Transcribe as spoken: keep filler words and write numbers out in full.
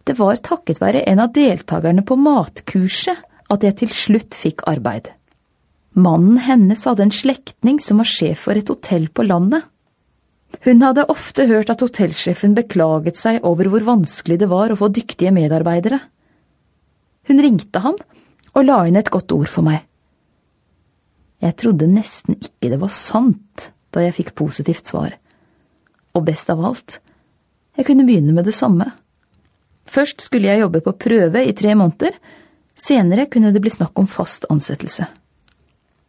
Det var takket være en av deltakerne på matkurset at jeg til slutt fikk arbeid. Mannen hennes hadde en slektning som var sjef for et hotell på landet. Hun hadde ofte hørt at hotellsjefen beklaget seg over hvor vanskelig det var å få dyktige medarbeidere. Hun ringte ham og la inn et godt ord for meg. Jeg trodde nesten ikke det var sant da jeg fikk positivt svar. Og best av alt, jeg kunne begynne med det samme. Først skulle jeg jobbe på prøve i tre måneder, senere kunne det bli snakk om fast ansettelse.